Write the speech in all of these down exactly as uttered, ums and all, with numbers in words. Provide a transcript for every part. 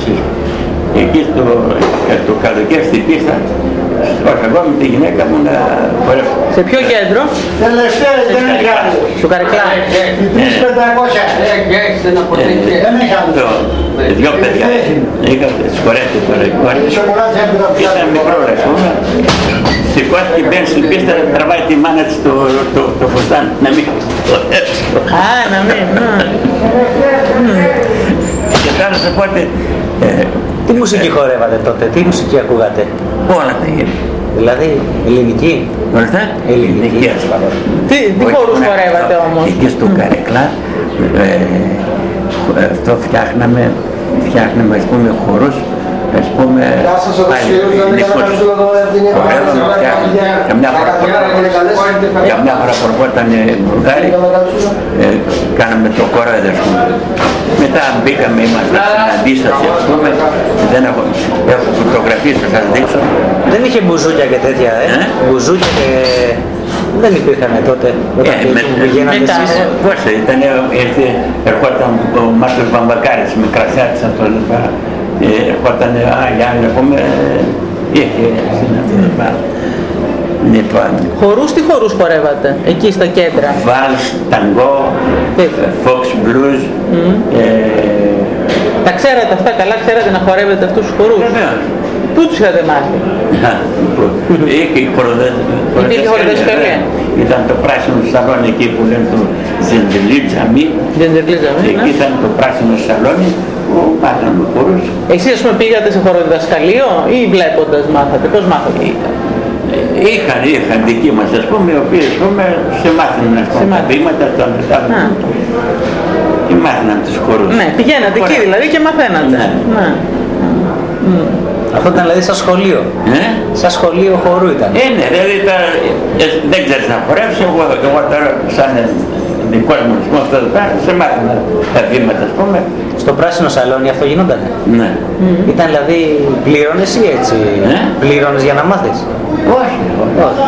εσείς. Εκεί στο, το καλοκαίρι στην πίστα, όχι εγώ με τη γυναίκα μου να χορεύω. Σε ποιο κέντρο? Τελευταία δεν είχαμε. Στο Καρεκλά. Οι τρεις πεντακόσια. Δεν είχαμε. Δυο παιδιά είχα, συγχωρέτε τώρα οι κόρες. Ήταν μικρό ρε πούμε. Σηκώθηκε, μπαίνει στην πίστα, τραβάει τη μάνα της το φουστάνι. Να μην χορεύσει. Α, να μην. Και τώρα σε πότε... Τι μουσική χορεύατε τότε, τι μουσική ακούγατε? Όλα τα ίδια. Δηλαδή, ελληνική. Ορθά, ελληνική ασφαλώς. Τι, τι χορούς χορεύατε όμως? Εκεί στο Καρεκλά, αυτό φτιάχναμε, φτιάχναμε ας πούμε χορούς, ας πούμε, πάλι ελληνικούς. Χορεύαμε, φτιάχναμε, καμιά φορά προπόταν Βουλγάρι, κάναμε το κορόιδο ας πούμε. Μετά μπήκαμε, είμαστε στην αντίσταση ας πούμε, δεν έχω, έχω φωτογραφίες να σας δείξω. Δεν είχε μπουζούκια και τέτοια, ε? ε? Μπουζούκια και... δεν υπήρχαν τότε, όταν ε, με, πηγαίνατε μετά, εσείς. Πώς ήταν, ήρθε, ερχόταν ο Μάρκος Βαμβακάρης με κρασιάτισα το λοιπά. Ερχόταν, α, για να πούμε, είχε συναντήσει. Χορούς, τι χορούς χορεύατε εκεί στα κέντρα? Βάλς, ταγκό, fox blues. Mm. Ε... Τα ξέρατε αυτά καλά, ξέρατε να χορεύετε αυτούς τους χορούς? Βεβαίως. Πού τους είχατε μάθει? Είχε χοροδεσκαλία. Ήταν το πράσινο σαλόνι εκεί που λένε το Ζεντελίτζαμι. Ζεντελίτζαμι, εκεί ήταν το πράσινο σαλόνι που μάθαμε χορούς. Εσείς ας πούμε πήγατε σε χοροδιδασκαλείο ή βλέποντας μάθατε? Πώς μάθατε? Είχαν, είχαν δικοί μας ας πούμε, οι οποίοι ας πούμε σε μάθαιναν ας πούμε τα βήματα, τα μετάβουν και μάθαιναν τους χορούς. Ναι, πηγαίνατε εκεί δηλαδή και μαθαίνατε. Ναι. Ναι. Mm. Αυτό ήταν δηλαδή σαν σχολείο. Ε? Σαν σχολείο χορού ήταν. Ε, ναι, δηλαδή τα, ε, δεν ξέρεις να χορεύεις, εγώ, εγώ τώρα σαν δικός μου αυτό εδώ πέρα, σε μάθαινα τα βήματα ας πούμε. Στο πράσινο σαλόνι αυτό γινόταν? Ναι. Mm. Ήταν δηλαδή πλήρωνες ή έτσι? Ε? Πλήρωνες για να μάθεις? Όχι, όχι. όχι.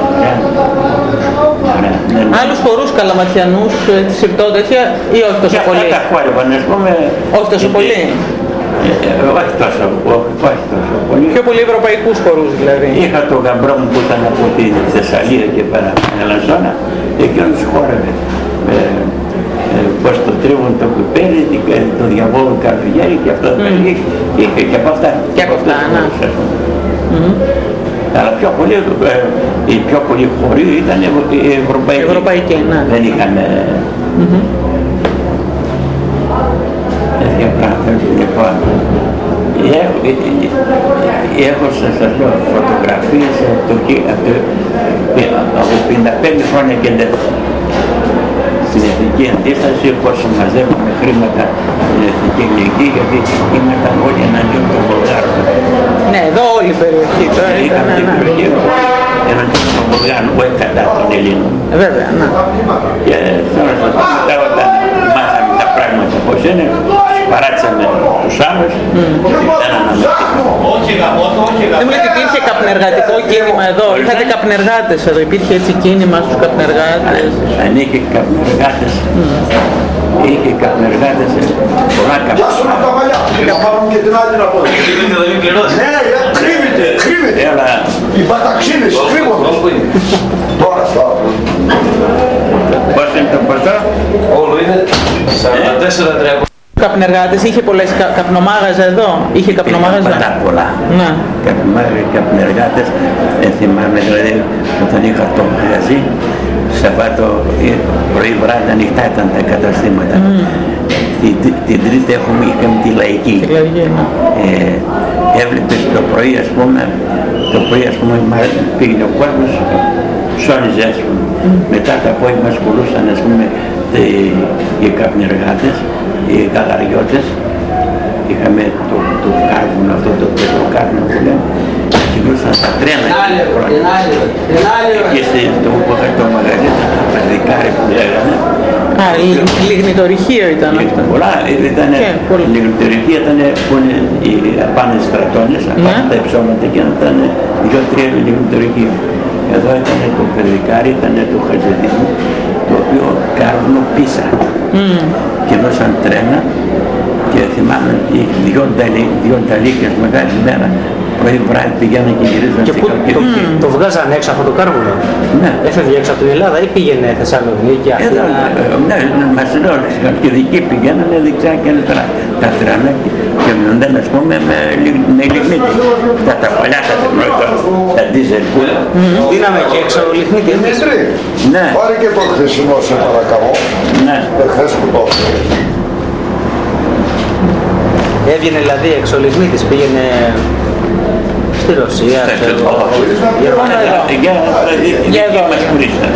Άλλους χορούς καλαματιανούς, συρτό τέτοια ή όχι τόσο πολύ? Και αυτά τα χόρευαν ας πούμε. Όχι τόσο πολύ? Όχι τόσο, όχι τόσο πολύ. Πιο πολύ ευρωπαϊκούς χορούς δηλαδή. Είχα τον γαμπρό μου που ήταν από τη Θεσσαλία και πέρα από την Ελασσόνα, εκείνος χόρευε. Πώς το τρίβουν το πιπέρι, το διαβόλου καρδιέρι και αυτό το παιδί είχε και από αυτά. Και από αυτά, ναι. Αλλά πιο πολύ, οι πιο πολλοί χωροί ήταν οι ευρωπαϊκοί. Ευρωπαϊκοί, ναι. Δεν είχαν τέτοια πράγματα. Λοιπόν, έχω σας λέω φωτογραφίες από πενήντα πέντε χρόνια και στην Εθνική Αντίσταση, όπως μαζεύουμε χρήματα στην Εθνική Ελληνική, γιατί ήμασταν όλοι εναντίον των Βουλγάρων. Ναι, εδώ όλη η περιοχή τώρα ήταν. Είχαμε την περιοχή εναντίον των Βουλγάρων, όχι κατά των Ελλήνων. Βέβαια, ναι. Και τώρα σας πω, μετά όταν μάθαμε τα πράγματα πώς είναι, παράτησαμε τους άλλους, δεν αναμετρήσαμε. Δεν μου λέτε υπήρχε καπνεργατικό κίνημα εδώ, είχατε καπνεργάτες εδώ, υπήρχε έτσι κίνημα στους καπνεργάτες? Αν είχε καπνεργάτες, είχε καπνεργάτες, πολλά καπνεργάτες. Γεια σου με τα μαλλιά, να πάρουμε και την άλλη να πω. Ναι, κρύβεται, κρύβεται. Οι παταξίνες, κρύβονται. Τώρα, τώρα. Πώς είναι το ποσό? Όλο είναι σαράντα τέσσερα τρία. Καπνεργάτες, είχε πολλές κα, καπνομάγαζα εδώ, είχε καπνομάγαζα. Πάντα πολλά. Ναι. Καπνεργάτες, δεν θυμάμαι δηλαδή όταν είχα το μαγαζί, Σαββάτο πρωί βράδυ ανοιχτά ήταν τα καταστήματα. Mm. Την, την Τρίτη έχουμε, είχαμε τη λαϊκή. Τη λαϊκή, ναι. Ε, έβλεπες το πρωί ας πούμε, το πρωί ας πούμε πήγαινε ο κόσμος, ψώνιζε ας πούμε. Mm. Μετά το απόγευμα ασχολούσαν ας πούμε οι καπνεργάτες, οι γαλαριώτες, είχαμε το, το κάρβουνο αυτό, το πετροκάρβουνο που λέμε, κινούσαν τα τρένα και στο που είχα το μαγαζί, το παιδικάρι που λέγανε. Α, η λιγνητορυχείο ήταν αυτό. Πολλά, ήταν, η λιγνητορυχείο ήταν που είναι οι απάνες στρατώνες, απάνε τα υψώματα και ήταν δύο-τρία λιγνητορυχείο. Εδώ ήταν το παιδικάρι, ήταν το χαζεδίνο, το οποίο κάρβουνο πίσα. Mm. Κινούσαν τρένα και Και θυμάμαι δυο, νταλί, δυο νταλίκες μεγάλη μέρα, πρωί βράδυ πηγαίναν και γυρίζαν και στην πού Καλκιδική. το, mm. το βγάζαν έξω από το κάρβουνο. Ναι. Έφευγε έξω από την Ελλάδα ή πήγαινε Θεσσαλονίκη, Αθήνα. Ναι, μας λέω, στην Καλκιδική πηγαίνανε δεξιά και αριστερά. Τα τρανάκια και μειοντέν, ας πούμε, με, με λιγνίτη. Τα, τα παλιά τα τεχνολογικά, τα δίζελ που... Δίναμε και έξω λιγνίτη. Ναι. Πάρε και το χθεσινό σε παρακαλώ. Ναι. Εχθές που το Έβγαινε δηλαδή εξ ο λιγνίτης, πήγαινε στη Ρωσία, Στα ξέρω, Γερμανία. Για εδώ μας κουρίσαν.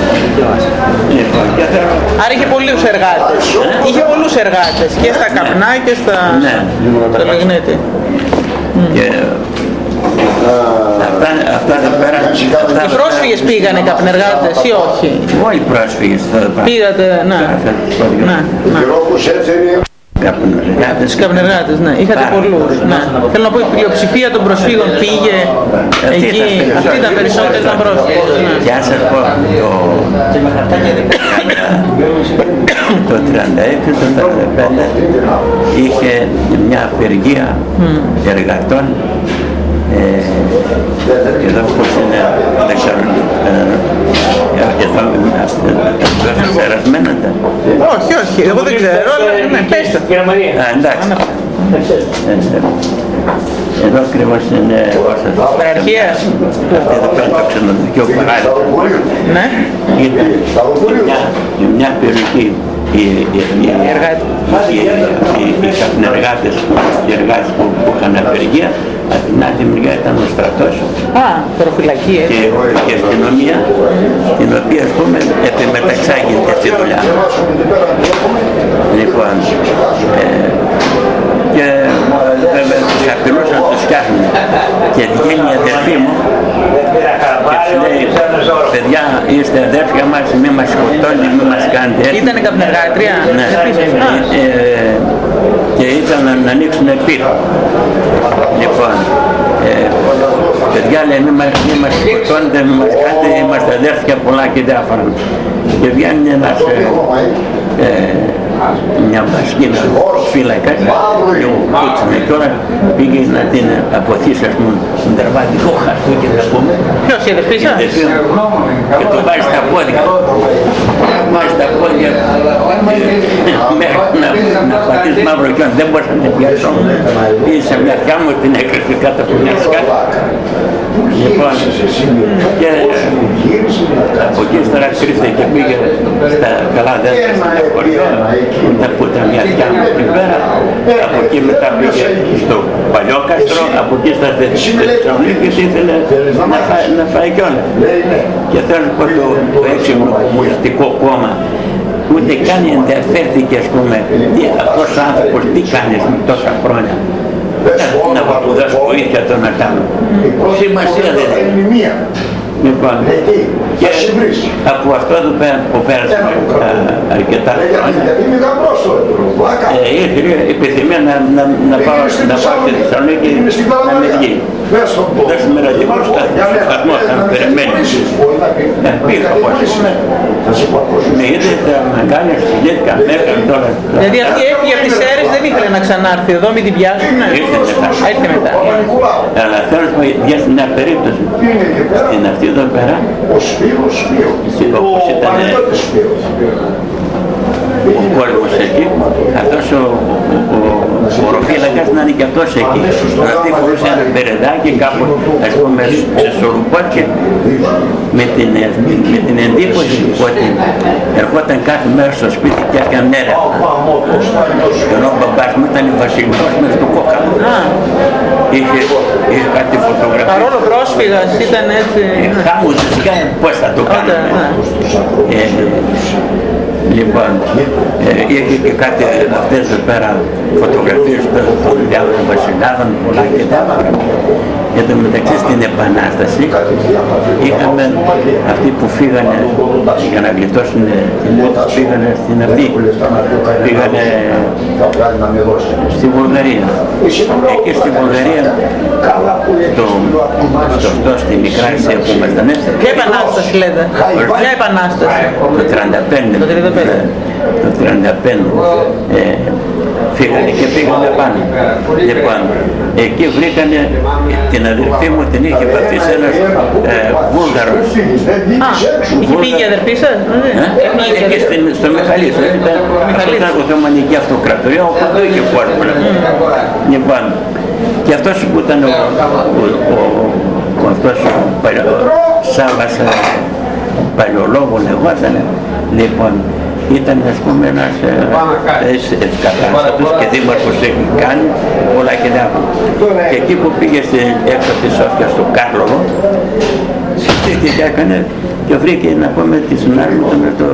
Άρα είχε πολλούς εργάτες. Είχε πολλούς εργάτες και στα καπνά και στα... Ναι. στο λιγνίτη. Και αυτά, αυτά εδώ πέρα... Οι πρόσφυγες πήγανε καπνεργάτες ή όχι? Όλοι οι πρόσφυγες εδώ πέρα. Πήγατε, ναι. Ναι, ναι. Γιώργος έτσι είναι. Καπνεργάτες. Καπνεργάτες, ναι. Είχατε πολλούς. Ναι. Θέλω να πω, η πλειοψηφία των προσφύγων πήγε εκεί. Αυτοί ήταν περισσότεροι, ήταν πρόσφυγες. Ναι. Και ας σας πω, το τριάντα έξι, το τριάντα πέντε είχε μια απεργία εργατών εδώ που είναι, δεν ξέρω, εδώ ξερασμένοντα. Όχι, όχι, εγώ δεν ξέρω, αλλά ναι, πέστε. Α, εντάξει. Εδώ ακριβώς είναι Υπεραρχία. αυτή εδώ πέρα το ξενοδοχείο παράδειγμα. Ναι. Ήταν μια περιοχή οι καπνεργάτες, οι εργάτες που είχαν απεργία, από την άλλη μεριά ήταν ο στρατός Α, προφυλακή, έτσι. και η αστυνομία, την οποία ας πούμε επιμεταξάγεται αυτή η δουλειά. Λοιπόν, και βέβαια τους απειλούσαν να τους φτιάχνουν. Και βγαίνει η αδερφή μου και τους λέει, παιδιά είστε αδέρφια μας, μη μας σκοτώνει, μη μας κάνετε έτσι. Ήτανε καπνεργάτρια. Ναι. Ε, και ήθελαν να ανοίξουν πύργο. Λοιπόν, ε, παιδιά λέει μη μας, μη μας σκοτώνετε, μη μας κάνετε, είμαστε αδέρφια πολλά και διάφορα. Και βγαίνει ένας ε, ε, μια μπασκίνα φύλακας και ο Κούτσινα και όλα πήγε να την αποθήσει, ας πούμε, στον τερβάτικο χαρτούκι, ας πούμε. Ποιος, η αδερφή σας? Και το βάζει στα πόδια. Βάζει στα πόδια μέχρι να πατήσει μαύρο κιόν. Δεν μπορούσα να την πιάσω. Πήγε σε μια θιά μου, την έκρυψε κάτω από μια σκάτα. Λοιπόν, και από εκεί ύστερα κρύφτε και πήγε στα καλά δέντρα στα χωριό, που ήταν μια θιά μου εκεί πέρα. Από εκεί μετά πήγε στο παλιό κάστρο, από εκεί στα Θεσσαλονίκη και ήθελε να φάει κιόλας. Και θέλω να πω το έξυπνο κομμουνιστικό κόμμα ούτε καν ενδιαφέρθηκε, ας πούμε, τι, αυτός ο άνθρωπος τι κάνεις με τόσα χρόνια. Να παπουδάς βοήθεια τον να κάνω. Σημασία δεν έχει. Λοιπόν, και από αυτό εδώ πέρα που πέρασε αρκετά χρόνια, ήρθε η επιθυμία να πάω στη Θεσσαλονίκη να με βγει. Δεν σήμερα λοιπόν σταθμό θα με περιμένει. Πήγα όπως με είδε, με κάνει, ασχολήθηκα, με έκανε τώρα. Δηλαδή αυτή έφυγε από τις Σέρρες, δεν ήθελε να ξανάρθει εδώ, μην την πιάσουν. Ήρθε μετά. Ήρθε μετά. Αλλά θέλω να πω για μια περίπτωση. Είναι αυτή εδώ πέρα. Όπως ήταν ο κόσμος εκεί, αυτός ο, ο, ο οροφύλακας να είναι και αυτός εκεί. Δηλαδή φορούσε ένα μπερεδάκι κάπου, ας πούμε, σε σορουπότια με την, με την εντύπωση ότι ερχόταν κάθε μέρα στο σπίτι και έκανε έρευνα. Και ενώ ο μπαμπάς μου ήταν βασιλικός μες στο κόκαλο. Είχε, είχε κάτι φωτογραφίες. Παρόλο πρόσφυγας ήταν έτσι. Χάμους φυσικά πώς θα το κάνουμε. Ε, λοιπόν, ε, είχε και κάτι αυτές εδώ πέρα φωτογραφίες των διάφορων βασιλιάδων, πολλά και διάφορα. Εν τω μεταξύ στην Επανάσταση είχαμε αυτοί που φύγανε για να γλιτώσουν την ένταση, φύγανε στην αυτή, πήγανε στη Βουλγαρία. Εκεί στη Βουλγαρία, στο, στο αυτό, στη μικρά Ασία που ήμασταν έτσι. Ποια επανάσταση λέτε? Ποια επανάσταση? Το τριάντα πέντε. Το τριάντα πέντε. το τριάντα πέντε ε, φύγανε και πήγανε πάνω. Λοιπόν, εκεί βρήκανε την αδερφή μου, την είχε πατήσει ένας ε, Βούλγαρος. Α, είχε πήγε η αδερφή σας? Εκεί στο Μιχαλής, ήταν το Οθωμανική Αυτοκρατορία, όπου δεν είχε φόρμουλα. Λοιπόν, και αυτός που ήταν ο, ο, ο, ο, αυτός ο, ο Σάββας παλαιολόγο λεγόταν, λοιπόν, ήταν ας πούμε ένας ευκατάστατος και δήμαρχος έχει κάνει πολλά και διάφορα. Και εκεί που πήγε στην, έξω της Σόφιας στο Κάρλοβο, συστήθηκε και έκανε και βρήκε να πούμε τη συνάρμητα με το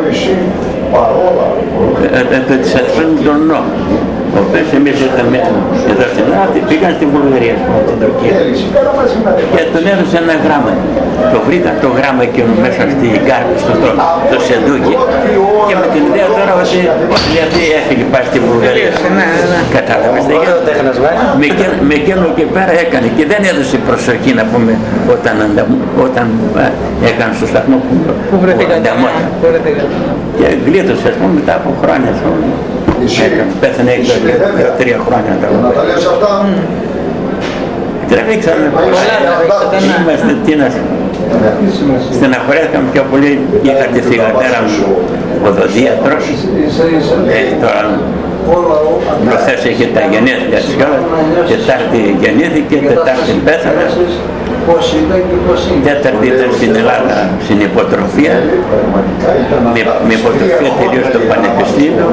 της αδερφής μου τον νόμο. Ο οποίος εμείς ήρθαμε εδώ στην Ελλάδα, πήγαν στην Βουλγαρία, στην Τουρκία. Και τον έδωσε ένα γράμμα. Το βρήκα το γράμμα εκείνο μέσα στη κάρτα, στο το σεντούκι. Και με την ιδέα τώρα ότι γιατί έφυγε πάει στη Βουλγαρία. Κατάλαβες. Με εκείνο και πέρα έκανε και δεν έδωσε προσοχή να πούμε όταν, όταν έκανε στο σταθμό που ανταμόταν. Και γλίτωσε ας πούμε μετά από χρόνια. Πέθανε έξω και τρία χρόνια τώρα. Τραβήξαμε πολλά, είμαστε τίνας. Στεναχωρέθηκαμε πιο πολύ, είχα τη θυγατέρα μου οδοντίατρος. Τώρα προχθές είχε τα γενέθλια της κιόλας. Τετάρτη γεννήθηκε, Τετάρτη πέθανε. Τέταρτη ήταν στην Ελλάδα στην υποτροφία, με, με υποτροφία τελείωσε το πανεπιστήμιο.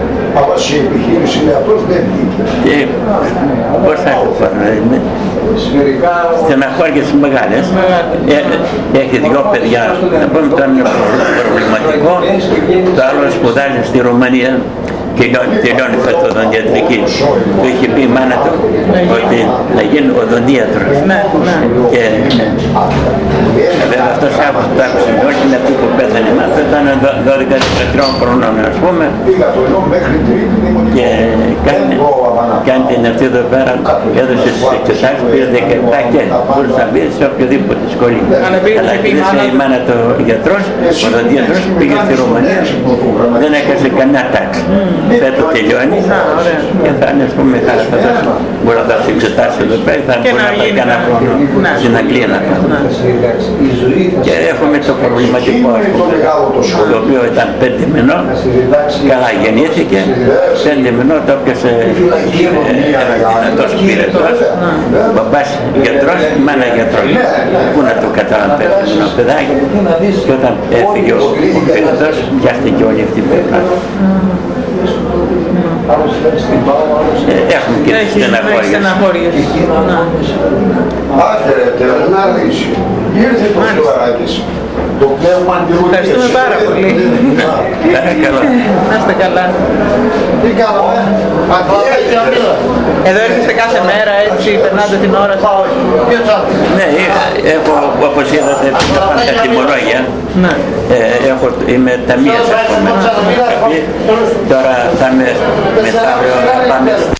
Και πώς θα το πω, στεναχώριες μεγάλες. Έχει δυο παιδιά, να πούμε το είναι προβληματικό, το άλλο σπουδάζει στη Ρουμανία και τελειώνει φετοδοντιατρική. Του είχε πει η μάνα του ότι να γίνει οδοντίατρος. Και βέβαια αυτός άκουσε όχι είναι αυτή που πέθανε μας, ήταν δώδεκα τριών χρονών ας πούμε και κάνει την αυτή εδώ πέρα, έδωσε στις εξετάσεις, πήρε δεκαεπτά και μπορούσε να μπει σε οποιοδήποτε σχολείο. Αλλά επειδή η μάνα του γιατρός, ο οδοντίατρος πήγε στη Ρουμανία, δεν έκασε καμιά τάξη. Φέτο τελειώνει και θα είναι ας πούμε χαρά, θα δώσει, μπορεί να δώσει εξετάσεις εδώ πέρα, θα μπορεί να πάει κανένα χρόνο στην Αγγλία να κάνει. Και έχουμε το προβληματικό ας πούμε, το οποίο ήταν πέντε μηνών, καλά γεννήθηκε, πέντε μηνών το έπιασε ένας δυνατός πυρετός, μπαμπάς γιατρός, μάνα γιατρός. Πού να το καταλαβαίνει πέντε μηνών παιδάκι, και όταν έφυγε ο πυρετός πιάστηκε όλη αυτή η περίπτωση. Έχουμε και τις στεναχώριες. Άθερετε, να ρίξει. Ήρθε το Σουαράκης. Το πνεύμα αντιρρούτησε. Ευχαριστούμε πάρα πολύ. Να είστε καλά. Τι κάνουμε. Εδώ έρχεστε κάθε μέρα έτσι, περνάτε την ώρα. Ναι, έχω όπως είδατε τα τιμολόγια. Είμαι ταμείας ας πούμε. Τώρα θα με μεθαύριο να πάμε